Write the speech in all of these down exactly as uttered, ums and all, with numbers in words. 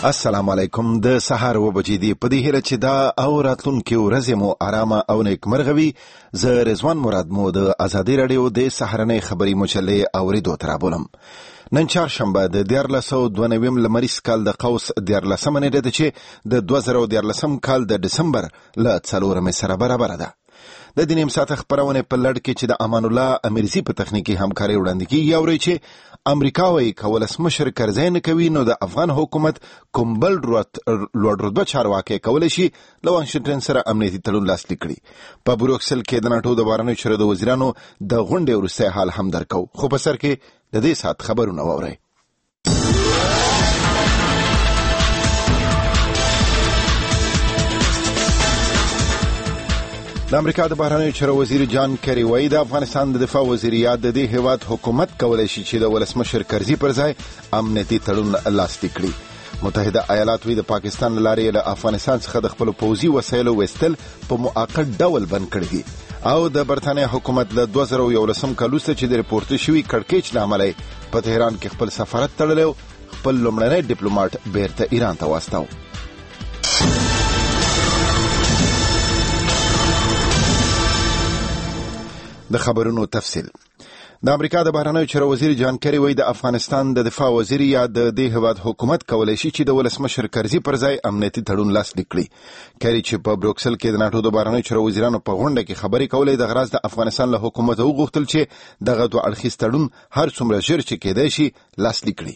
السلام علیکم. د سهار و بجې دی په دې هیله چې دا او راتلونکي ورځې مو آرامه او نیکمرغه وي. زه رضوان مراد مو د ازادي رادیو د سهارنۍ خبري مجلې اوریدو ته رابولم. نن چهارشنبه د دیارلس سوه دوه نوي لمریز کال د قوس دیارلسمه نیټه ده چې د دوه زره دیارلسم کال د ډسمبر له څلورمې سره برابره ده. د دې نیم ساعته خبرونه په لړ کې چې د امان الله امیرزي په تخنیکی همکاري وړاندې کیږي اوري چې امریکا وايي کولسمشر کرزی نه کوي نو د افغان حکومت کوم بل لوړ رتبه چارواکي کولای شي له واشنگټن سره امنیتي تړون لاسلیک کړي. په بروکسل کې د ناټو د بهرنیو چارو د وزیرانو د غونډې وروسته حال هم درکو. خو په سر کې د دې ساعت خبرونه واورئ. د امریکا د بهرنیو چارو وزیر جان کری وایي د افغانستان د دفاع وزیریت د دې هیواد حکومت کولای شي چې د ولسمشر کرزي پر ځای امنیتي تړون لاسلیک کړي. متحده ایالات وی د پاکستان لارې له افغانستان څخه د خپل پوځي وسایلو وستل په موقت ډول بند کړی دي او د برتانیا حکومت له دوه زره یولسم کال وروسته چې د ریپورت شوی کړکېچ له امله په تهران کې خپل سفارت تړلی خپل لومړنی ډیپلوماټ بیرته ایران ته واستاو. د خبرونو تفصیل. د امریکا د بهرنیو چارو وزیر جان کری وایي د افغانستان د دفاع وزیر یا د دې هیواد حکومت کولای شي چې د ولسمشر کرزي پر ځای امنیتي تړون لاسلیک کړي. کری چې په بروکسل کې د ناټو د بهرنیو چارو وزیرانو په غونډه کې خبرې کولې د غرض د افغانستان له حکومت وغوښتل چې دغه دوه اړخیز تړون هر څومره ژر چې کېدای شي لاسلیک کړي.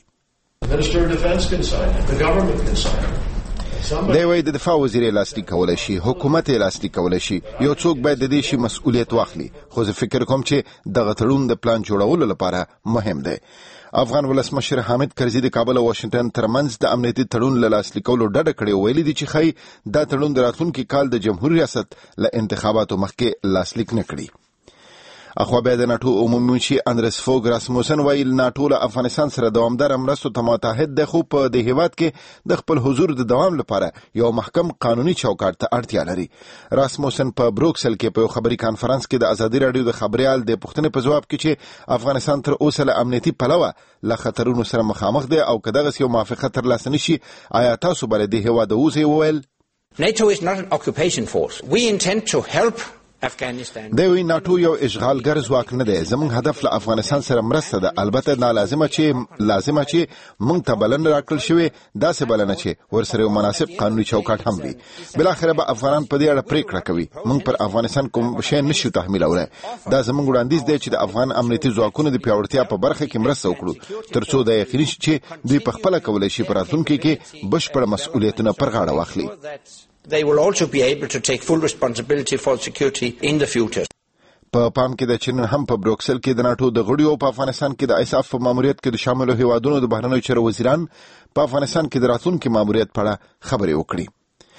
دی وایي د دفاع وزیر لاسلیک کولای شي، حکومت یې لاسلیک کولای شي، یو څوک باید د دې شي مسؤلیت واخلي. خو زه فکر کوم چې دغه تړون د پلان جوړولو لپاره مهم دی. افغان ولسمشر حامد کرزي د کابل او واشنگټن ترمنځ د امنیتي تړون له لاسلیکولو ډډه کړې ویلي دي چې ښایي دا تړون د راتلونکي کال د جمهوریت ریاست له انتخاباتو مخکې لاسلیک نه کړي. اخوا بیا د ناټو عمومي منشي اندرس فوګ راسموسن وایي ناټو له افغانستان سره دوامداره مرستو ته متحد دی خو په دې هیواد کې د خپل حضور د دوام لپاره یو محکم قانوني چوکاټ ته اړتیا لري. راسموسن په بروکسل کې په یو خبري کانفرنس کې د ازادي رادیو د خبريال د پوښتنې په جواب کې چې افغانستان تر اوسه له امنیتي پلوه له خطرونو سره مخامخ دی او که دغسې یو موافقه ترلاسه نشي آیا تاسو به له دې هیواده ووځئ؟ وویل NATO is not an occupation force. We intend to help دی وی ناټو یو اشغالګر ځواک نه دی. زموږ هدف له افغانستان سره مرسته ده، البته دا لازمه چې لازمه چې موږ ته بلنه راکړل شوې داسې بلنه چې ورسره یو مناسب قانوني چوکاټ هم وي. بالاخره به افغانان په دې اړه پریکړه کوي. موږ پر افغانستان کوم شی نشو تحمیلولی. دا زموږ وړاندیز دی چې د افغان امنیتي ځواکونو د پیاوړتیا په برخه کې مرسته وکړو تر څو دا یقیني شي چې دوی په خپله کولی شي په راتلونکي کې بشپړ مسؤلیتونه پر غاړه واخلي. They will also be able to take full responsibility for security in the future. په پام کې د چین هم په بروکسل کې د ناټو د غړیو په افغانستان کې د ایساف په ماموریت کې د شاملو هیوادونو د بهرنیو چارو وزیران په افغانستان کې د راتلونکي ماموریت په اړه خبرې وکړي.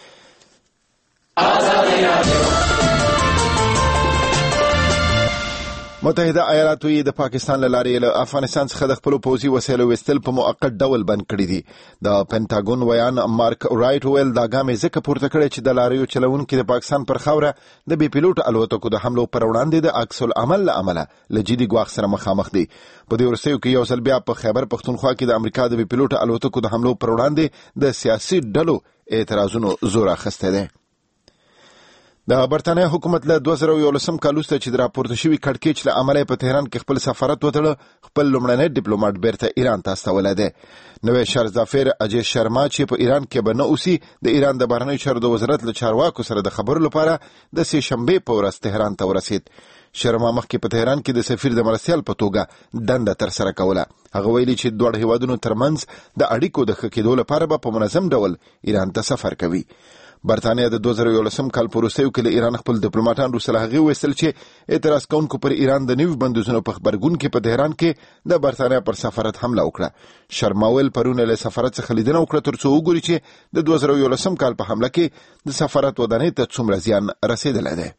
متحده ایالات وی د پاکستان له لارې له افغانستان څخه د خپل پوځي وسایلو وستل په موقت ډول بند کړی دي. د پینټاګون ویان مارک رایټ ویل دا ګام یې ځکه پورته کړی چې د لاریو چلونکي د پاکستان پر خاوره د بې پیلوټ الوتکو د حملو پر وړاندې د عکس العمل له امله له جدي ګواښ سره مخامخ دي. په دې وروستیو کې یو ځل بیا په خیبر پښتونخوا کې د امریکا د بې پیلوټ الوتکو د حملو پر وړاندې د سیاسي ډلو اعتراضونو زور اخیستی دی. د برتانیا حکومت له دوه زره یولسم کال وروسته چې د راپورته شوي کړکېچ له امله په تهران کې خپل سفارت وتړه خپل لومړنی ډیپلوماټ بیرته ایران ته استولی دی. نوی شهرزافیر اجي شرما چې په ایران کې به نه اوسي د ایران د بهرنیو چارو د وزارت له چارواکو سره د خبرو لپاره د سې شنبې په ورځ تهران ته ورسید. شرما مخکې په تهران کې د سفیر د مرستیال په توګه دنده ترسره کوله. هغه ویلي چې دواړو هیوادونو ترمنځ د اړیکو د ښه کېدو لپاره به په منظم ډول ایران ته سفر کوي. برتانیا د دوه زره یولسم کال په وروستیو کې له ایران خپل ډیپلوماټان وروسته له هغې ویستل چې اعتراض کوونکو پر ایران د نوي بندیزونو په غبرګون کې په تهران کې د برتانیا پر سفارت حمله وکړه. شرما ویل پرون له سفارت څخه لیدنه وکړه تر څو وګوري چې د دوه زره یولسم کال په حمله کې د سفارت ودانۍ ته څومره زیان رسېدلی دی.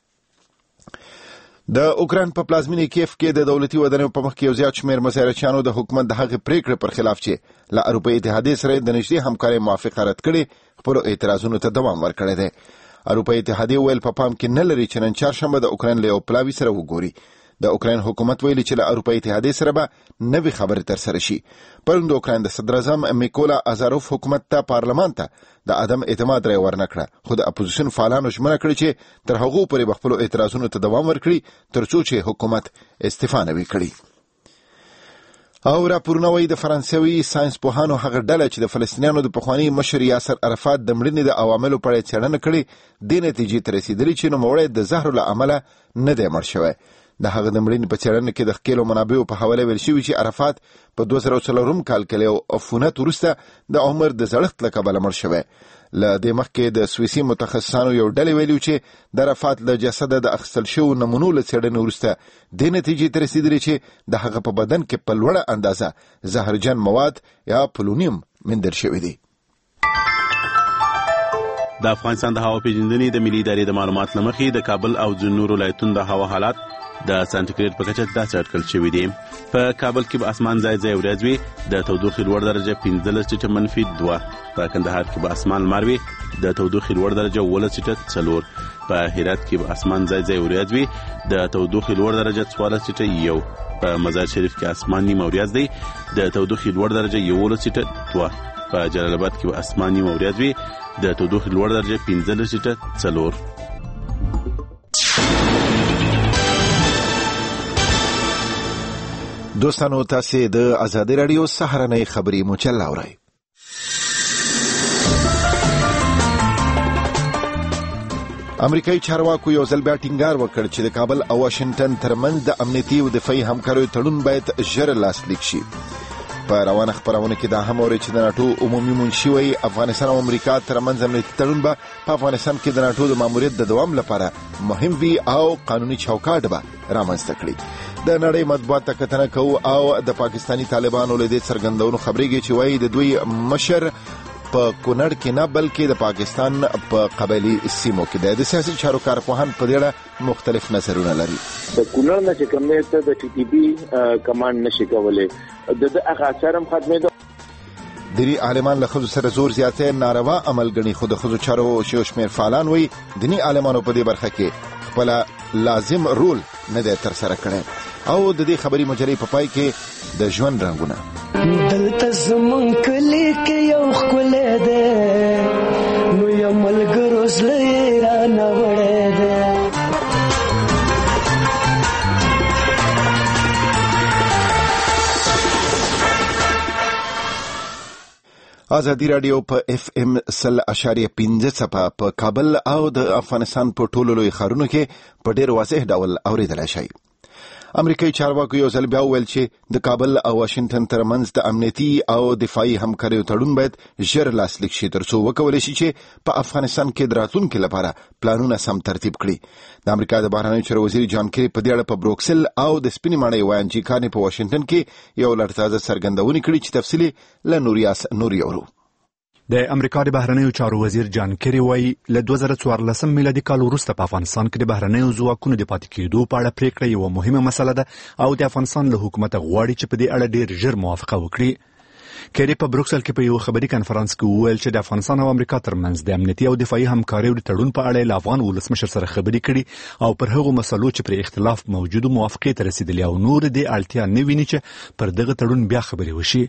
د اوکراین په پلازمینې کیف کې د دولتي ودانیو په مخ کې یو زیات شمېر مزایرچیانو د حکومت د هغې پریکړې پر خلاف چې له اروپایي اتحادیې سره د نږدې همکارۍ موافقه رد کړې خپلو اعتراضونو ته دوام ورکړی دی. اروپایي اتحادیې ویل په پام کې نه لري چې نن چهارشنبه د اوکراین له یو پلاوي سره وګوري. د اوکراین حکومت ویلي چې له اروپایي اتحادیې سره به نوې خبرې ترسره شي. پرون د اوکراین د صدر اعظم میکولا ازاروف حکومت ته پارلمان ته د عدم اعتماد رای ورنکړه، خو د اپوزیشن فعالانو ژمنه کړې چې تر هغو پورې به خپلو اعتراضونو ته دوام ورکړي تر څو چې حکومت استعفا نه وي کړې. او راپورونه وایي د فرانسوي ساينس پوهانو هغه ډله چې د فلسطینیانو د پخواني مشر یاسر عرفات د مړینې د عواملو په اړه څېړنه کړې، دې نتیجې ته رسېدلي چې نوموړی د زهرو له امله نه دی مړ شوی. د هغه د مړینې په څېړنه کې د ښکېلو منابعو په حواله ویل شوي چې عرفات په دوه زره څلورم کال کې له یو عفونت وروسته د عمر د زړښت له کبله مړ شوی. له دې مخکې د سویسي متخصصانو یو ډلې ویلي چې د عرفات له جسده د اخیستل شوو نمونو له څېړنې وروسته دې نتیجې ته رسېدلي چې د هغه په بدن کې په لوړه اندازه زهرجن مواد یا پولونیم موندل شوي دي. د افغانستان د هوا پیژندنې د ملي ادارې د معلومات له مخې د کابل او ځینو نورو ولایتونو د هوا حالات د سانتیګریډ په کچه داسې اټکل شوي دي. په کابل کې به اسمان ځای ځای وريځ وي، د تودوخې لوړ درجه پنځلس ټیټه منفي دوه. په کندهار کې به اسمان لمر وي، د تودوخې لوړ درجه اوولس ټیټه څلور. په هرات کې به اسمان ځای ځای وريځ وي، د تودوخې لوړ درجه څوارلس ټیټه یو. په مزار شریف کې اسمان نیمه وريځ دی، د تودوخې لوړ درجه یوولس ټیټه دوه. په جلال آباد کې به اسمان نیمه وريځ وي، د تودوخې لوړ درجه پنځلس ټیټه څلور. دوستانو تاسې د ازادي راډیو سهارنۍ خبري مجله اورئ. امریکایي چارواکو یو ځل بیا ټینګار وکړ چې د کابل او واشنگټن ترمنځ د امنیتي او دفاعي همکاریو تړون باید ژر لاسلیک شي. په روانه خبرونه کې دا هم اوري چې د ناټو عمومي منشي وایي افغانستان او امریکا ترمنځ امنیتي تړون به په افغانستان کې د ناټو د ماموریت د دوام لپاره مهم وي او قانوني چوکاټ به رامنځته کړي. د نړۍ مطبوعات ته کتنه کوو او د پاکستانی طالبانو له دې څرګندونو خبرېږي چې وایي د دوی مشر په کونړ کې نه بلکې د پاکستان په قبایلي سیمو کې دی. د سیاسي چارو کارپوهان په دې اړه مختلف نظرونه لري. د کونړ نه چې کوم ته د ټي ټي بي کمانډ نشي کولای د هغه اثر هم ختمېدو. دیني عالمان له ښځو سره زور زیاتۍ ناروا عمل ګڼي، خو د ښځو چارو یو شمېر فعالان وایي دیني عالمانو په دې برخه کې خپله لازم رول نه دی ترسره کړی. او د دې خبري مجلې په پای کې د ژوند رنګونه دلته زمون کلی کې یو ښکلی دی نو یو ملګرو زړه یې رانه وړی دی. ازادي راډیو په اف ام سل اشاریه پنځه څپه په کابل او د افغانستان په ټولو لوی ښارونو کې په ډېر واضح ډول اوریدلی شئ. امریکایي چارواکو یو ځل بیا وویل چې د کابل او واشنگټن ترمنځ د امنیتي او دفاعي همکاریو تړون باید ژر لاسلیک شي تر څو وکولی شي چې په افغانستان کې د راتلونکي لپاره پلانونه سم ترتیب کړي. د امریکا د بهرنیو چارو وزیر جان کری په دې اړه په بروکسل او د سپینې ماڼۍ وایانچي کانې په واشنګټن کې یو لړ تازه څرګندونې کړي چې تفصیلي له نوریاس نوري اورو. د امریکا د بهرنیو چارو وزیر جان کری وایي له دوه زره څوارلسم میلادي کال وروسته په افغانستان کې د بهرنیو ځواکونو د پاتې کېدو په اړه پریکړه یوه مهمه مسله ده او د افغانستان له حکومت غواړي چې په دې اړه ډېر ژر موافقه وکړي. کری په بروکسل کې په یو خبري کانفرنس کې وویل چې د افغانستان او امریکا ترمنځ د امنیتي او دفاعي همکاریو د تړون په اړه له افغان ولسمشر سره خبرې کړي او پر هغو مسلو چې پر اختلاف موجود موافقې ته رسیدلي او نور د اړتیا نه ویني چې پر دغه تړون بیا خبرې وشي.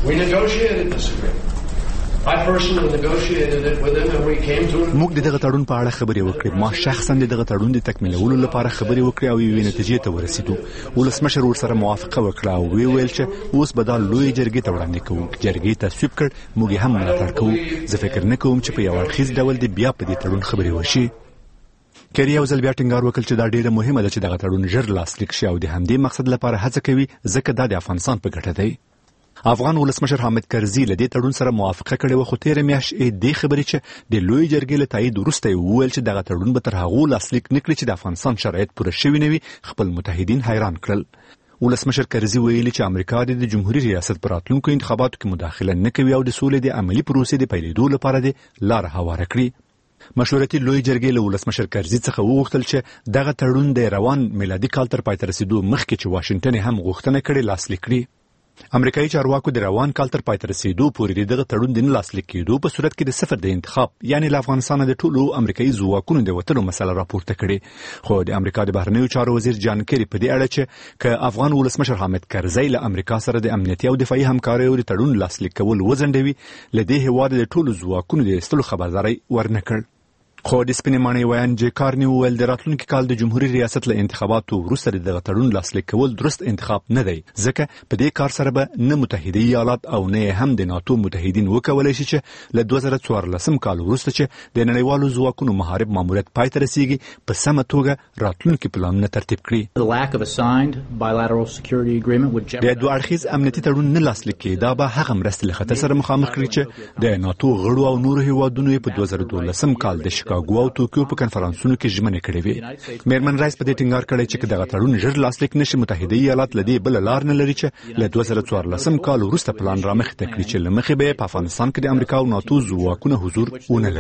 موږ د دغه تړون په اړه خبرې وکړې. ما شخصا د دغه تړون د تکمیلولو لپاره خبرې وکړې او یوې نتیجې ته ورسېدو. ولسمشر ورسره موافقه وکړه او وی ویل چې اوس به دا لوی جرګې ته وړاندې کوو. جرګې تصویب کړ، موږ هم ملاتړ کوو. زه فکر نه کوم چې په یو اړخیز ډول د بیا په دې تړون خبرې وشي. کری یو ځل بیا ټینګار وکړ چې دا ډیره مهمه ده چې دغه تړون ژر لاسلیک شي او د همدې مقصد لپاره هڅه کوي ځکه دا د افغانستان په ګټه دی. افغان ولسمشر حامد کرزي له دې تړون سره موافقه کړې وه، خو تېره میاشت یې دې خبرې چې د لوی جرګې له تایید وروسته یې وویل چې دغه تړون به تر هغو لاسلیک نه کړي چې د افغانستان شرایط پوره شوي نه وي. خپل متحدین حیران کړل. ولسمشر کرزي ویلي چې امریکا د جمهوریت ریاست په راتلونکو انتخاباتو کې مداخله نه کوي او د سولې د عملي پروسې د پیلېدو لپاره د لاره هواره کړي. مشورتي لوی جرګې له ولسمشر کرزي څخه وغوښتل چې دغه تړون د روان میلادي کال تر پای ته رسېدو مخکې چې واشنګټن هم غوښتنه کړې لاسلیک کړي. امریکایي چارواکو د روان کال تر پای ته رسیدو پورې دغه تړون د نه لاسلیک کېدو په صورت کې د صفر د انتخاب یعنی له افغانستان د ټولو امریکایي ځواکونو د وتلو مسله راپورته کړې خو د امریکا د بهرنیو چارو وزیر جان کری په دې اړه چې ک افغان ولسمشر حامد کرزی له امریکا سره د امنیتي او دفاعي همکاریو د تړون لاسلیک کول وزندوي لدې هواد د ټولو ځواکونو د استلو خبرداري ورنکړ خو د سپینمانې ویان جې کارنی ویل د راتلونکي کال د جمهوریت ریاست له انتخاباتو وروسته دغه تړون لاسلیک کول درست انتخاب نه دی ځکه په دې کار سره به نه متحده ایالات او نه هم د ناتو متحدین وکولای شي چې له دوه زره څوارلسم کال وروسته چې د نړیوالو ځواکونو محارب ماموریت پای ته رسیږي په سمه توګه راتلونکي پلانونه ترتیب کړي. د دوه اړخیز امنیتي تړون نه لاسلیک کېدا به هغه مرستې له خطر سره مخامخ کړي چې د ناتو غړو او نورو هیوادونو په دوه زره دولسم کال د شیکاګو او توکیو په کنفرانسونو کې ژمنې کړې وې. میرمن رایس په دې ټینګار کړی چې دغه تړون ژر لاسلیک نشي متحده ایالات لدی بل لار نه لري چې له دوه زره څوارلسم کال وروسته پلان رامخ ته کړی چې لمخې به په افغانستان کې د امریکا او ناتو ځواکونو حضور ونه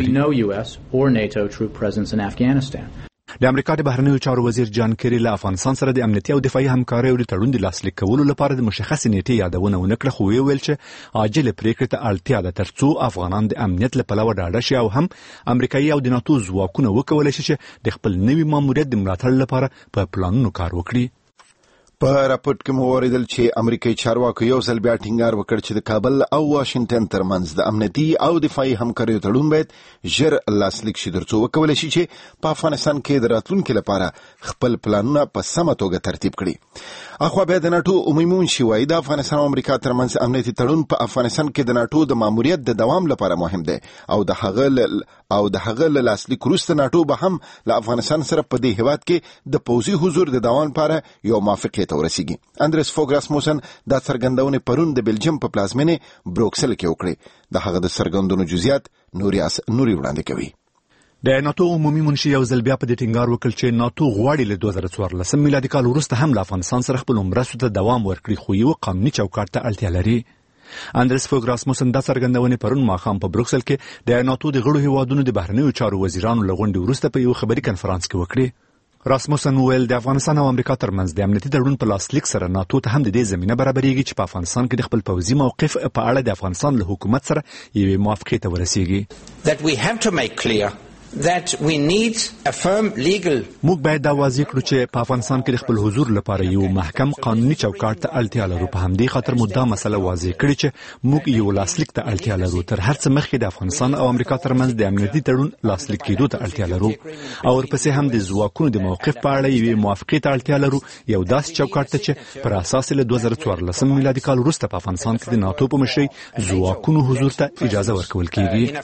لري. د امریکا د بهرنیو چارو وزیر جان کری له افغانستان سره د امنیتي او دفاعي همکاریو د تړون د لاسلیک کولو لپاره د مشخصې نیټې یادونه ونکړه خو ویل چې عاجل پریکړې ته اړتیا ده ترڅو افغانان د امنیت له پلوه ډاډه شي او هم امریکایي او د ناتو ځواکونه وکولای شي چې د خپل نوي ماموریت د ملاتړ لپاره په پلانونو کار وکړي. په راپورټ کې مو اوریدل چې امریکایي چارواکو یو ځل بیا ټینګار وکړ چې د کابل او واشنگټن ترمنځ د امنیتي او دفاعي همکاریو تړون باید ژر لاسلیک شي ترڅو وکولای شي چې په افغانستان کې د راتلونکي لپاره خپل پلانونه په سمه توګه ترتیب کړي. اخوا بیا د ناتو عمومي منشي وایي د افغانستان او امریکا ترمنځ امنیتي تړون په افغانستان کې د ناتو د ماموریت د دوام لپاره مهم دی او د هغه او د هغه له لاسلیک وروسته ناتو به هم له افغانستان سره په دې هیواد کې د پوځي حضور د دوام لپاره یو موافقه ورسیږي. اندرس فوګ راسموسن دا څرګندونه پرون د بلجیم په پلازمینه بروکسل کې وکړه. د هغه د څرګندونو جزئیات نوریاس نوري وړاندې کوي. د ناتو عمومي منشي یو ځل بیا په دې ټینګار وکړ چې ناتو غواړي له دوه زره څوارلسم میلادي کال وروسته هم له افغانستان سره خپل مرستو ته دوام ورکړي خو یو قانوني چوکاټ ته اړتیا لري. اندرس فوګ راسموسن دا څرګندونه پرون ماښام په بروکسل کې د ناتو د غړو هیوادونو د بهرنیو چارو وزیرانو لغونډې وروسته په یو خبري کنفرانس کې وکړه. راسموسن ویل د افغانستان او امریکا ترمنځ د امنیتي تړون په لاسلیک سره ناتو ته هم د دې زمينه برابرېږي چې په افغانستان کې د خپل پوځي موقف په اړه د افغانستان له حکومت سره یوې موافقې ته ورسیږي. That we have to make clear that we need a firm legal موږ باید دا واضح کړو چې په افغانستان کې د خپل حضور لپاره یو محکم قانوني چوکاټ ته اړتیا لرو. په همدې خاطر موږ دا مسله واضح کړې چې موږ یو لاسلیک ته اړتیا لرو. تر هر څه مخکې د افغانستان او امریکا ترمنځ د امنیتي تړون لاسلیک کېدو ته اړتیا لرو او ورپسې هم د ځواکونو د موقف په اړه یوې موافقې ته اړتیا لرو. یو داسې چوکاټ ته چې پر اساس له دوه زره څوارلسم میلادي کال وروسته په افغانستان کې د ناتو په مشرۍ ځواکونو حضور ته اجازه ورکول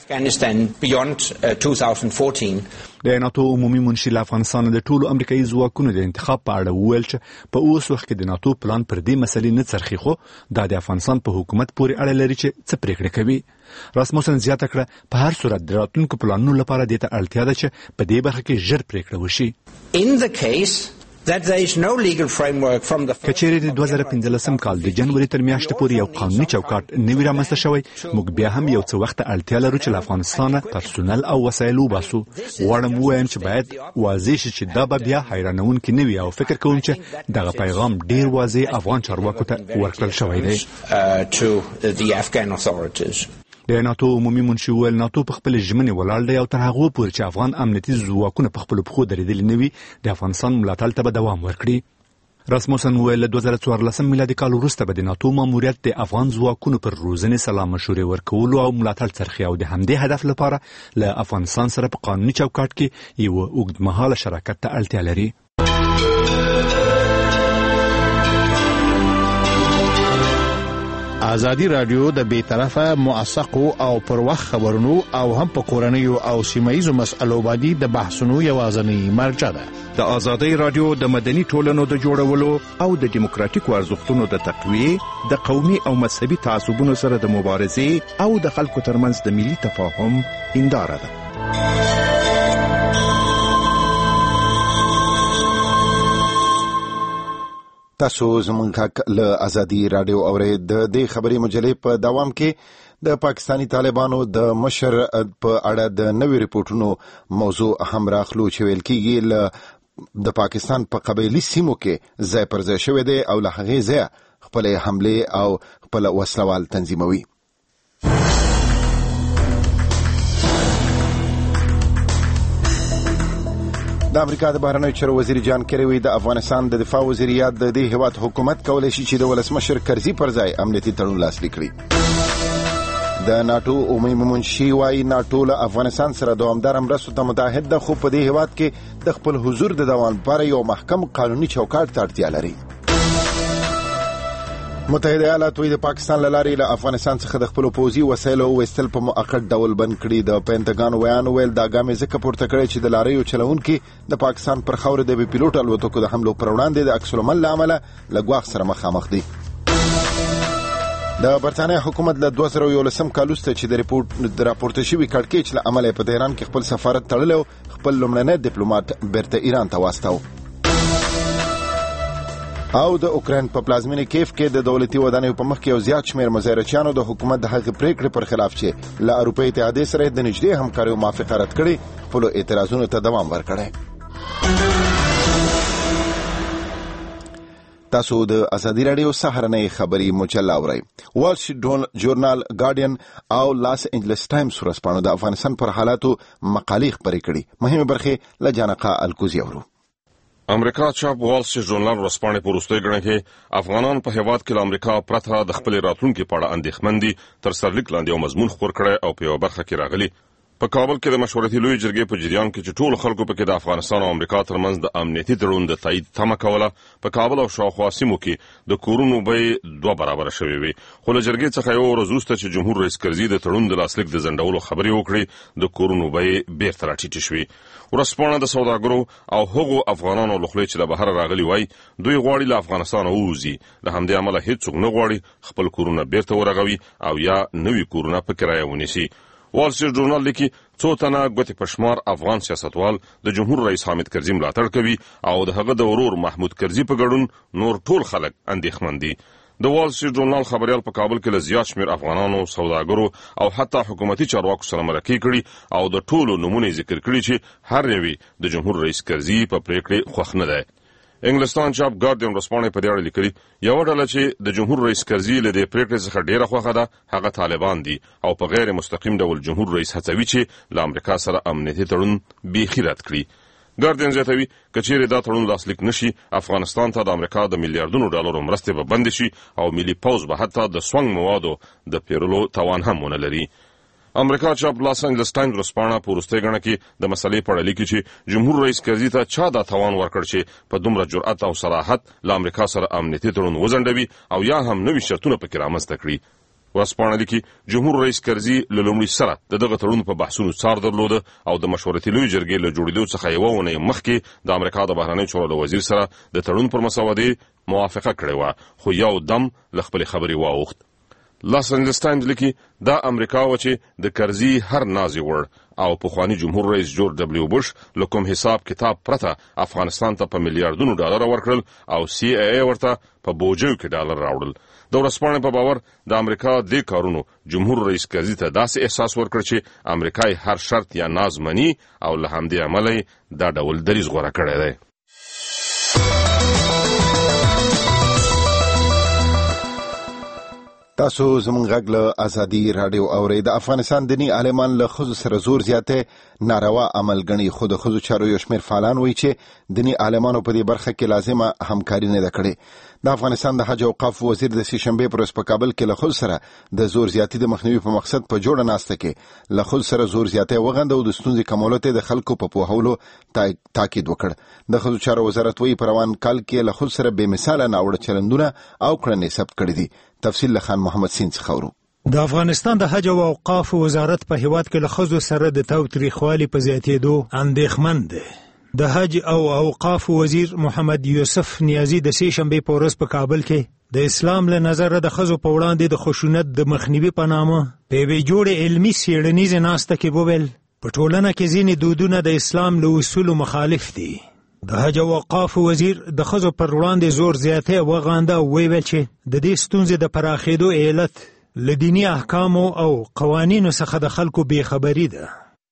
کېږي. د ناتو عمومي منشي له افغانستان د ټولو امریکایي ځواکونو د انتخاب په اړه وویل چې په اوس وخت کې د ناتو پلان پر دې مسلې نه څرخي خو دا د افغانستان په حکومت پورې اړه لري چې څه پریکړه کوي. راسموسن زیاته کړه په هر صورت د راتلونکو پلانونو لپاره د ته اړتیا ده چې په دې برخه کې ژر پریکړه وشي. In the case that there is no legal framework from the کچېرې د دوه زره پنځلسم کال د جنوري تر میاشتې پورې یو قانوني چوکاټ نوی رامنځته شوی موږ بیا هم یو څه وخت اړتیا لرو چې له افغانستانه پرسونل او وسایل وباسو. غواړم ووایم چې باید واضح شي چې دا به بیا حیرانونکي نه وي او فکر کوم چې دغه پیغام ډیر واضح افغان چارواکو ته ورکړل شوی دی. د ناتو عمومي منشي ویل ناتو په خپل ژمنې ولاړ دی او تر هغه پورې چې افغان امنیتي ځواکونه په خپل پښو درېدلي نه وي د افغانستان ملاتړ ته به دوام ورکړي. راسموسن ویل له دوه زره څوارلسم میلادي کال وروسته به د ناتو ماموریت د افغان ځواکونو پر روزنې سلا مشورې ورکولو او ملاتړ څرخي او د همدې هدف لپاره له افغانستان سره په قانوني چوکاټ کې یو اوږدمهاله شراکت ته اړتیا لري. ازادي رادیو د بیطرفه موثقو او پر وخت خبرونو او هم په کورنیو او سیمایي مسایلو باندې د بحثونو یوازینی مرجع ده. د ازادي رادیو د مدني ټولنو د جوړولو او د دیموکراتیکو ارزښتونو د تقویه د قومي او مذهبي تعصبونو سره د مبارزې او د خلکو ترمنځ د ملي تفاهم هنداره ده. تاسو زمونږ له ازادي رادیو اورئ. د دې خبري مجلې په دوام کې د پاکستانی طالبانو د مشر په اړه د نوې ریپورتونو موضوع هم راخلو چې ویل کېږي د پاکستان په قبایلی سیمو کې ځای پر ځای شوی دی او له هغې ځایه خپل حمله او خپل وسلوال تنظیموي. د امریکا د بهرنیو چارو وزیر جان کیری وی د افغانستان د دفاع وزیریت د دې هیواد حکومت کولای شي چې د ولسمشر کرزي پر ځای امنیتي تړون لاسلیک کړي. د ناتو عمومي منشي وايي ناتو له افغانستان سره دوامدار مرستو ته متحد ده، خو په دې هیواد کې د خپل حضور د دوام لپاره یو محکم قانوني چوکاټ ته اړتیا لري. متحده ایالات د پاکستان له لارې له افغانستان څخه د خپل پوځي وسایلو ویستل په مؤقت ډول بند کړي. د پینټاګون ویان ویل دا ګام یې ځکه پورته کړی چې د لاریو چلوونکي د پاکستان پر خاوره د بې پیلوټ الوتکو د حملو پر وړاندې د عکس العمل له امله له ګواښ سره مخامخ دي. د برتانیا حکومت له دوه زره یولسم کال وروسته چې د ریپورت د راپورته شوي کړکېچ له امله په تهران کې خپل سفارت تړلی او خپل لومړنی ډیپلوماټ بیرته ایران ته واستاوه. او د اوکراین په پلازمینه کیف کې د دولتي ودانیو په مخ کې یو زیات شمېر مظاهرچیانو د حکومت د هغې پریکړې پر خلاف چې له اروپایي اتحادیې سره د نږدې همکاریو موافقه رد کړې خپلو اعتراضونو ته دوام ورکړی. تاسو د ازادي راډیو سهارنۍ خبري مجله اورئ. وال سټریټ جورنال، ګارډین او لاس انجلس ټایمز ورځپاڼو د افغانستان پر حالاتو مقالې خپرې کړي. مهمه برخې له جانقه الکوزي اورو. امریکا چاپ وال سټریټ جورنال ورځپاڼې په وروستۍ ګڼه کې افغانان په هیواد کې له امریکا پرته د خپل راتلونکي په اړه اندېښمن دي تر سرلیک لاندې یو مضمون خپور کړی او په یوه برخه کې راغلي. په کابل کې د مشورتي لویې جرګې په جریان کې چې ټولو خلکو پکې د افغانستان او امریکا ترمنځ د امنیتي تړون د تایید تمه کوله، په کابل او شاوخوا سیمو کې د کورونو بیې دوه برابره شوې وې. خو له جرګې څخه یوه ورځ وروسته چې جمهور رئیس کرزي د تړون د لاسلیک د ځنډولو خبرې وکړې، د کورونو بیې بیرته راټیټې شوې. ورځپاڼه د سوداګرو او هغو افغانانو له خولې چې د بهره راغلي وای دوی غواړي له افغانستانه ووځي، له همدې امله هېڅوک نه غواړي خپل کورونه بیرته ورغوي او یا نوي کورونه په کرایه ونیسي. وال سټریټ جورنال لیکي څو تنه ګوتې په شمار افغان سیاستوال د جمهور رئیس حامد کرزي ملاتړ کوي او د هغه د ورور محمود کرزي په ګډون نور ټول خلک اندېښمن دي. د وال سټریټ جورنال خبریال په کابل کې له زیات شمېر افغانانو، سوداګرو او حتی حکومتي چارواکو سره مرکې کړي او د ټولو نومونه ذکر کړي چې هر یوې د جمهور رئیس کرزي په پریکړې خوښ نه دی. انګلستان چاپ ګارډین ورځپاڼې په دې اړه لیکلي یوه ډله چې د جمهور رئیس کرزي له دې پریکړې څخه ډېره خوښه ده هغه طالبان دي او په غیر مستقیم ډول جمهور رئیس هڅوي چې له امریکا سره امنیتي تړون بیخي رد کړي. ګارډین زیاتوي که چیرې دا تړون لاسلیک نشي، افغانستان ته د امریکا د میلیارډونو ډالرو مرستې به بندې شي او ملي پوځ به حتی د سونګ موادو د پیرلو توان هم ونه لري. امریکا چاپ لاس انجلس ټایمز ورځپاڼه په وروستۍ ګڼه کې د مسلې په اړه لیکي چې جمهور رئیس کرزي ته چا دا توان ورکړ چې په دومره جرأت او صراحت له امریکا سره امنیتي تړون وځنډوي او یا هم نوي شرطونه پکې رامنځته کړي. ورځپاڼه لیکي جمهور رئیس کرزي له لومړي سره د دغه تړون په بحثونو څار درلوده او د مشورتي لویې جرګې له جوړېدو څخه یوه اونۍ مخکې د امریکا د بهرنیو چارو د وزیر سره د تړون پر مسودې موافقه کړې وه، خو یو دم له خپلې خبرې واوښت. لاس انجلس ټایمز لیکي دا امریکا و چې د کرزي هر نازي وړ او پخوانی جمهور رئیس جورج ډبلیو بوش له کوم حساب کتاب پرته افغانستان ته په میلیارډونو ډالر ورکړل او سی ای ای ورته په بوجو کې ډالر راوړل. د ورځپاڼې په باور د امریکا دې کارونو جمهور رئیس کرزي ته داسې احساس ورکړ چې امریکا هر شرط یا ناز مني او له همدې امله دا ډول دریځ غوره کړی دی. تاسو زموږ غږ له ازادي راډیو اورئ. د افغانستان دیني عالمان له ښځو سره زور زیاتې ناروا عمل ګڼي، خو د ښځو چارو یو شمېر فعالان وایي چې دیني عالمانو په دې برخه کې لازمه همکاري نه ده کړې. د افغانستان د حج او اوقاف وزیر د سې شنبې پر ورځ په کابل کې له ښځو سره د زور زیاتي د مخنیوي په مقصد په جوړه ناسته کې له ښځو سره زور زیاتی وغنده او د ستونزې کمولو ته د خلکو په پوهولو تاکید وکړ. د ښځو چارو وزارت وایي په روان کال کې له ښځو سره بې مثاله ناوړه چلندونه او کړنې ثبت کړي دي. تفصیل له خان محمد سین څخه اورو. د افغانستان د حج او اوقاف وزارت په هیواد کې له ښځو سره د تاوتریخوالي په زیاتېدو اندېښمن دی. د حج او اوقاف وزیر محمد یوسف نیازی د سې شنبې په ورځ په کابل کې د اسلام له نظره د ښځو په وړاندې د خشونت د مخنیوي په نامه په یوې جوړې علمي څېړنیزې ناسته کې وویل په ټولنه کې ځینې دودونه د اسلام له اصولو مخالف دي. د حج او اوقاف وزیر د ښځو پر وړاندې زور زیاتی وغانده او ویل چې د دې ستونزې د پراخېدو علت له دیني احکامو او قوانینو څخه د خلکو بې خبري ده.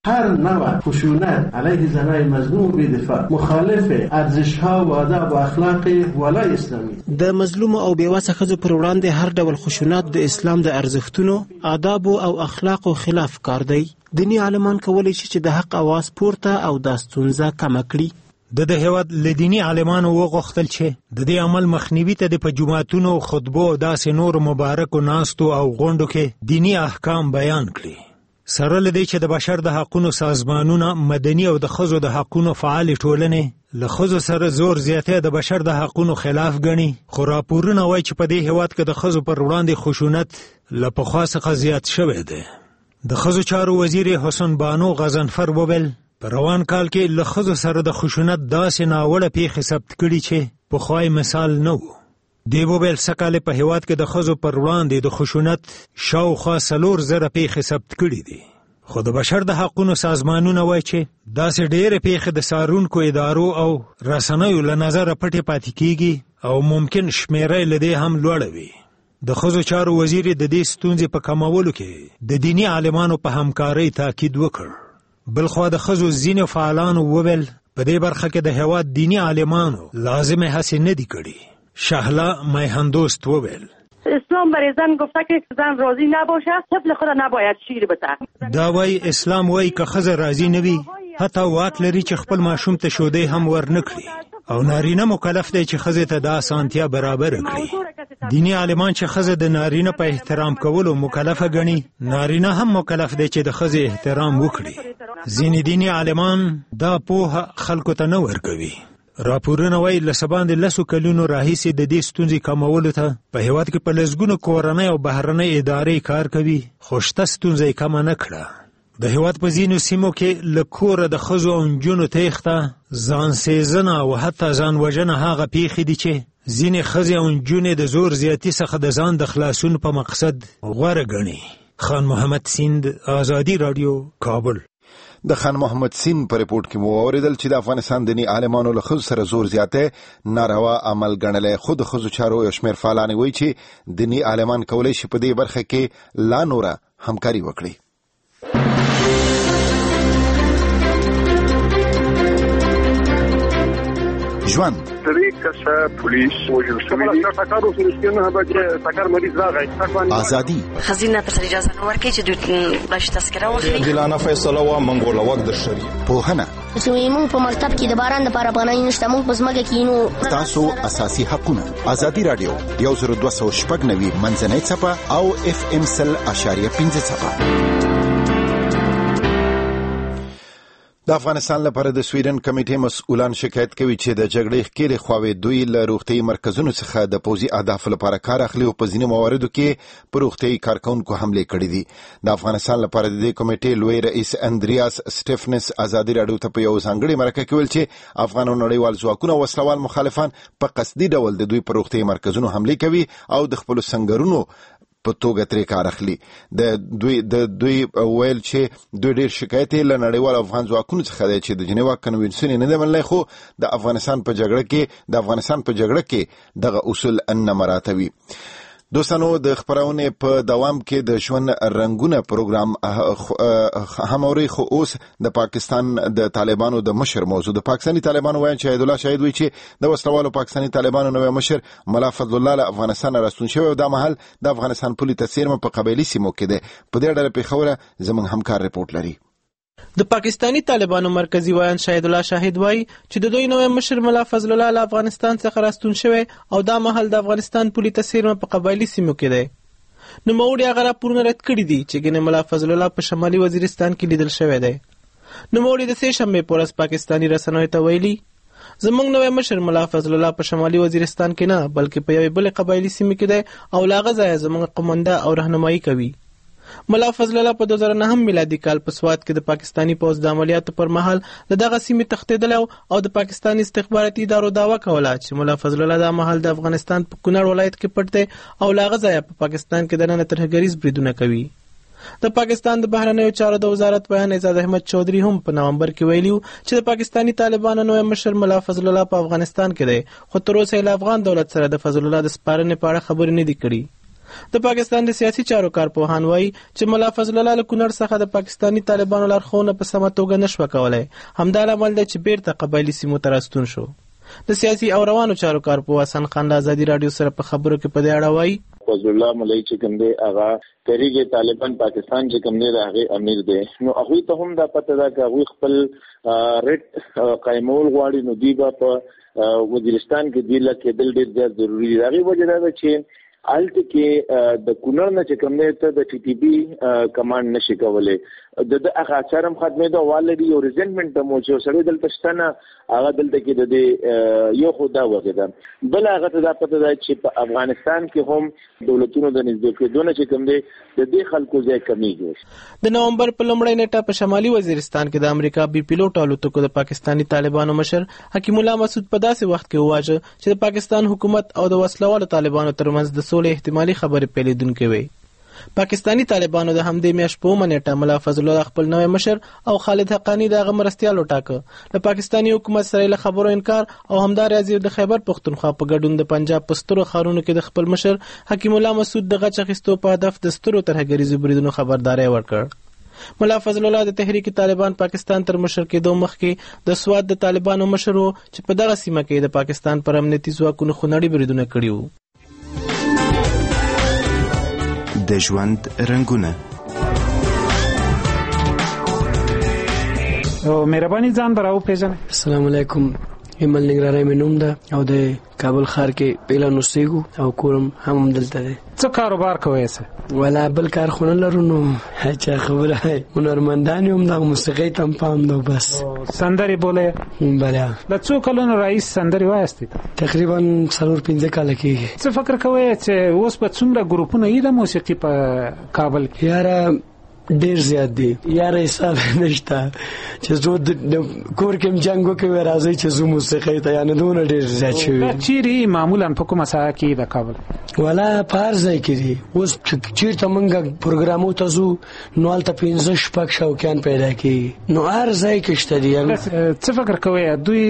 هر نوع خشونت علیه زنای مظلوم و بی‌دفاع مخالف ارزش‌ها و آداب و اخلاق ولای اسلامی. د مظلوم او بیوسه ښځو پر وړاندې هر ډول خشونت د اسلام د ارزښتونو، آداب او اخلاقو خلاف کار دی. دیني عالمان کولی شي چې د حق اواز پورته او دا ستونزه کمه کړي. د د هیواد له دیني عالمانو وغوښتل چې د دې عمل مخنیوي ته د په جوماتونو، خطبو او داسې نور مبارکو ناستو او غونډو کې دیني احکام بیان کړي. سره له دې چې د بشر د حقونو سازمانونه، مدني او د ښځو د حقونو فعالې ټولنې له ښځو سره زور زیاتی د بشر د حقونو خلاف ګڼي، خو راپورونه وایي چې په دې هیواد کې د ښځو پر وړاندې خشونت له پخوا څخه زیات شوی دی. د ښځو چارو وزیر حسن بانو غضنفر وویل په روان کال کې له ښځو سره د خشونت داسې ناوړه پیښې ثبت کړي چې پخوا یې مثال نه و. دی وویل سږکال په هیواد کې د ښځو پر وړاندې د خشونت شاوخوا څلور زره پیښې ثبت کړي دي، خو د بشر د حقونو سازمانونه وایي چې داسې ډېرې پیښې د څارونکو ادارو او رسنیو له نظره پټې پاتې کیږي او ممکن شمیره یې له دې هم لوړه وي. د ښځو چارو وزیر د دې ستونزې په کمولو کې د دیني عالمانو په همکارۍ تاکید وکړ. بلخوا د ښځو ځینې فعالانو وویل په دې برخه کې د هیواد دیني عالمانو لازمې هڅې نه دي کړي. شهلا میهندوست وویل اسلام برای زن گفته که زن راضی نباشه طفل خود نباید شیر بده. دا وای اسلام وای که ښځه راضی نه وي حتی واک لري چې خپل ماشوم ته شودې هم ورنکړي، او نارینه مکلف دی چې ښځې ته دا اسانتیا برابر کړي. دینی عالمان چې ښځه د نارینه په احترام کولو مکلفه ګڼي، نارینه هم مکلف دی چې د ښځې احترام وکړي. ځینې دینی عالمان دا پوهه خلکو ته نه ورکوي. راپورونه وایي له څه باندې لسو کلونو راهیسې د دې ستونزې کمولو ته په هیواد کې په لسګونو کورنۍ او بهرنۍ ادارې کار کوي، خو شته ستونزه یې کمه نه کړه. د هیواد په ځینو سیمو کې له کوره د ښځو او نجونو تیښته، ځان سیزنه او حتی ځان وژنه هغه پیښې دي چې ځینې ښځې او نجونې د زور زیاتي څخه د ځان د خلاصون په مقصد غوره ګڼي. خان محمد سیند، آزادي راډیو، کابل. د خان محمد سین په ریپورت کې مو اوریدل چې د افغانستان دیني عالمانو له ښځو سره زور زیاتی ناروا عمل ګڼلی، خو د ښځو چارو یو شمېر فعالان وایي چې دیني عالمان کولی شي په دې برخه کې لا نوره همکاري وکړي. ژوند درې کسه پولیس وژل شوي دي. ټکر وسوسکینه به چې ټکر مریض راغی. ازادي خزینه پر اجازه نه ورکړي چې دوی باش تذکره واخلي. عادلانه فیصله وا منګول وخت د شری. پوهنه چې موږ په مکتب کې د باران لپاره پناه نشته، موږ په ځمکه کې نو تاسو اساسي حقونه. ازادي راډیو یو زر دوه سوه شپږ نوي منځنۍ څپه او اف ام سل اشاریه پنځه څپه. د افغانستان لپاره د سویډن کمیټې مسؤلان شکایت کوي چې د جګړې ښکېلې خواوې دوی له روغتیايي مرکزونو څخه د پوځي اهدافو لپاره کار اخلي او په ځینو مواردو کې په روغتیايي کارکوونکو حملې کړي دي. د افغانستان لپاره د دې کمیټې لوی رئیس اندریاس سټیفنس ازادي راډیو ته په یو ځانګړي مرکه کې ویل چې افغان او نړیوال ځواکونه او وسلوال مخالفان په قصدي ډول د دوی په روغتیايي مرکزونو حملې کوي او د خپلو سنګرونو په توګه ترې کار اخلي. د دوی د دوی ویل چې دوی ډېر شکایت یې له نړیوال افغان ځواکونو څخه دی چې د جنیوا کنوینسیون یې نه دی منلی، خو د افغانستان په جګړه کې د افغانستان په جګړه کې دغه اصول نه مراعاتوي. دوستانو د خبرونه په دوام کې د ژوند رنگونه پروګرام هموري خو اوس د پاکستان د طالبانو د مشر موضوع د پاکستاني طالبانو وایي چې شهید الله شهید وایي چې د وسلوالو پاکستاني طالبانو نوې مشر ملا فضل الله له افغانستان راستون شوی او د محل د افغانستان پولی تسیر په قبایلی سیمو کې ده. په دې ډول په خوره زمون همکار ریپورت لري. د پاکستانی طالبانو مرکزی وایي شهید الله شهید وایي چې د دوی نوې مشر ملا فضل الله له افغانستان څخه راستون شوی او دا محل د افغانستان پولی تسیر په قبایلی سیمو کې ده. نو موړي هغه راپورونه رد کړی دي چې ګنې ملا فضل الله په شمالي وزیرستان کې لیدل شوی دی. نو موړي د سه شنبه پورس پاکستانی رسنیو ته ویلي زمونږ نوې مشر ملا فضل الله په شمالي وزیرستان کې نه بلکې په یوې بلې قبایلی سیمه کې دی او لاغه ځای زمونږ قومنده او راهنمایي کوي. ملا فضل الله په دوه زره نه میلادي کال په سوات کې د پاکستانی پوځ د عملیاتو پر مهال د دغه سیمې تښتېدل او د پاکستاني استخباراتي ادارو دعوا کوله چې ملا فضل الله د مهال د افغانستان په کونړ ولایت کې پټ دی او لاغه ځای په پاکستان کې دننه ترهګریز بریدونه کوي. د پاکستان د بهرنیو چارو د وزارت بیان اعزاز احمد چودھری هم په نومبر کې ویلیو چې د پاکستانی طالبانو نوې مشر ملا فضل الله په افغانستان کې دی، خو تر اوسه له افغان دولت سره د فضل الله د سپارنې په اړه خبرې نه دي کړې. د پاکستان د سیاسي چارو کارپوهان وایي چې ملا فضل الله له کونړ څخه د پاکستاني طالبانو لارښوونه په سمه توګه نشوه کولی. همدا لامل دی چې بیرته قبایلي سیمو ته راستون شو. د سیاسي او روانو چارو کارپوه حسن خان د ازادي راډیو سره په خبرو کې په دې اړه وایي فضل الله ملای چې کوم دی هغه تحریک طالبان پاکستان چې کوم دی هغه امیر دی نو هغه ته هم دا پته ده چې هغه خپل ریټ قائمول غواړي نو دی په وزیرستان کې دی لکه دل ډیر زیات ضروری دی. هغه وجه دا ده چې الته کې د کونړ نه چې کوم دی ته د ټي ټي بي کمانډ نشي کولای د د هغه اثر هم ختمې ده والډي یو ریزنټمنت مو چې سړی دلته شتنه هغه دلته کې د یو خدا وګه ده بل هغه ته دا پته ده چې په افغانستان کې هم دولتونو د نږدې کېدونه چې کوم دی د دې خلکو ځای کمیږي. د نومبر په لومړۍ نیټه په شمالي وزیرستان کې د امریکا بي پیلوټ الوتکو د پاکستاني طالبانو مشر حکیم الله مسعود په داسې وخت کې وواژه چې د پاکستان حکومت او د وسلوالو طالبانو ترمنځ د سولې احتمالي خبرې پیلېدونکې وي. پاکستانی طالبانو د همدې میاشتې په اومه نیټه ملا فضل الله خپل نوی مشر او خالد حقانی د هغه مرستیال وټاکه. له پاکستاني حکومت سره له خبرو انکار او همدارنګه د خیبر پښتونخوا په ګډون د پنجاب په سترو ښارونو کې د خپل مشر حکیم الله مسعود د غچ اخیستو په هدف د سترو ترهګریزو بریدونو خبرداري ورکړ. ملا فضل الله د تحریک طالبان پاکستان تر مشر کېدو مخکې د سواد د طالبانو مشر و چې په دغه سیمه کې د پاکستان پر امنیتي ځواکونو خونړي بریدونه کړي وو. د ژوند رنگونه او مهرباني ځان براو پیژنه. السلام علیکم. ایمل نگرانی مې نوم ده او د کابل ښار کې پیلا نوسېږو او کورم هم دلته دی. څه کاروبار کوئ څه؟ ولا بل کار خو نه لرو نو چا خبره هنرمندان یم د موسیقۍ ته هم پام ده بس. سندرې بولئ؟ بله. له څو کلونو راهیسې سندرې وایستې؟ تقریبا څلور پنځه کاله کېږي. څه فکر کوئ چې اوس به څومره ګروپونه یي د موسیقي په کابل کې؟ یاره ډیر زیات دي یاره حساب نشته چې زه د کور کې جنگ وکوي راځي چې زه موسیقۍ ته یعنی دونه ډیر زیات شوی. چیرې معمولا په کومه ساحه کې د کابل؟ ولا په هر ځای کې دي. اوس چیرته موږ پروګرامو ته ځو نو هلته پنځه شپږ شوقیان پیدا کېږي نو هر ځای کې شته دي. څه فکر کوئ دوی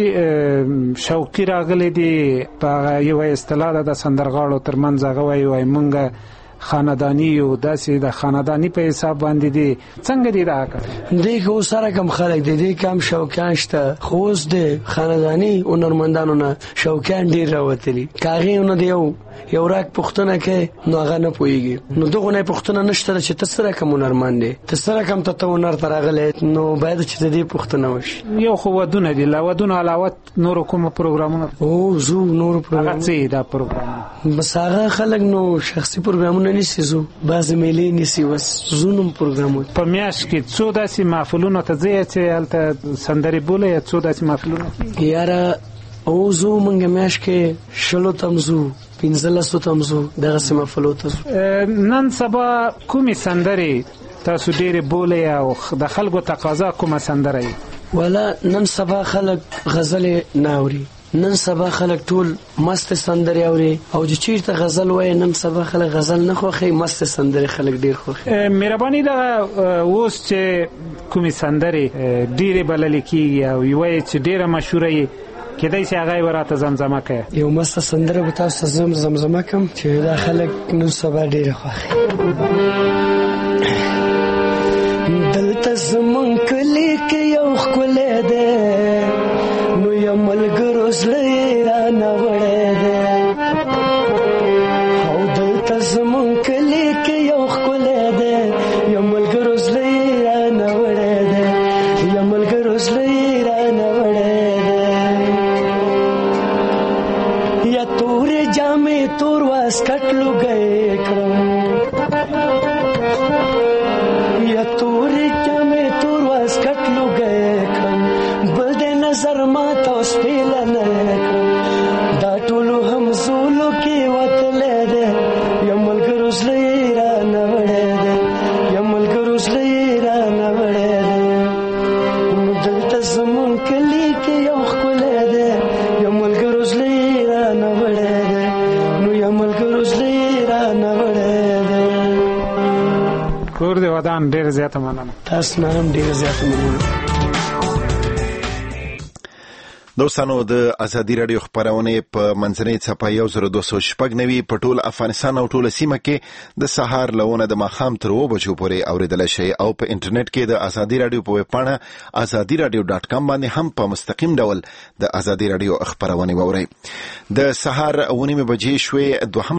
شوقي راغلي دي په یوه اصطلاح ده د سندرغاړو ترمنځ هغه وایي وایي موږ خاندانی او داسې د خاندانی په حساب باندې دي څنګه دي دا کار دی خو سره کم خلک دي دي کم شوقیان شته خو اوس د خاندانی هنرمندانو نه شوقیان ډیر راوتلي کاغې نه دی یو یو راک پښتنه کې نو هغه نه پويږي نو دغه نه پښتنه نشته چې تاسو سره کوم هنرمند دي تاسو سره کوم ته هنر ترغله نو باید چې دې پښتنه وشي. یو خو ودونه دي لا ودونه علاوه نور کوم پروګرامونه او زو نور پروګرام هغه دا پروګرام بس هغه خلک نو شخصي پروګرامونه نشي زو بعض میلې نشي وس زونم پروګرامونه په میاش کې څو داسې محفلونه ته ځي چې الته سندري بوله څو داسې محفلونه یاره او زو مونږ میاش کې شلو تمزو پینځلسو تمزو دغه سم محفلوته. نن سبا کومې سندري تاسو ډېرې بوله او د خلکو تقاضا کومه سندره ولا نن سبا خلک غزل ناوري نن سبا خلک ټول مست سندري اوري او چې چیرته غزل وای نن سبا خلک غزل نه خوخي مست سندري خلک ډیر خوخي. مهرباني دا اوس چې کومې سندري ډیره بلل کیږي او یوه چې ډیره مشهوره کېدای شي هغه ورته زمزمه کوي یو مست سندره به تاسو زم زمزمه کوم چې دا خلک نن سبا ډیر خوخي. دلته زمون کلی کې یو خپل ده نو یو ملګرو زړه را نه وړه ده او دلته زمون کلی کې یو خپل ده یو ملګرو زړه را نه وړه ده یو ملګرو زړه را نه وړه ده یا تور جامې تور واسکټ لګې کړم یا تور جامې تور واسکټ لګې کړم بل دې نظر ما توس پیلنه دا ټولو هم زولو کې وتلې ده یو ملګرو زړه را نه وړه ده یو ملګرو زړه را نه وړه ده نو دلته زمون کلی کې یو ښکلی ده یو ملګرو زړه را نه وړه ده نو یو ملګرو زړه را نه وړه ده. کور دې ودان ډېر زیاته مننه. تاسو نه هم ډېر زیاته مننه. دوستانو د ازادي رادیو خبرونه په منځنۍ څپه یو زر دوه سوه شپږ نوي په ټول افغانستان او ټول سیمه کې د سهار لونه د ماښام تر اوه بجو پورې اوریدل شي او په انټرنیټ کې د ازادي رادیو په ویب پاڼه ازادي رادیو ډاټ کام باندې هم په مستقیم ډول د ازادي رادیو خبرونه واورئ. د سهار اونیمه بجې شوې دوهم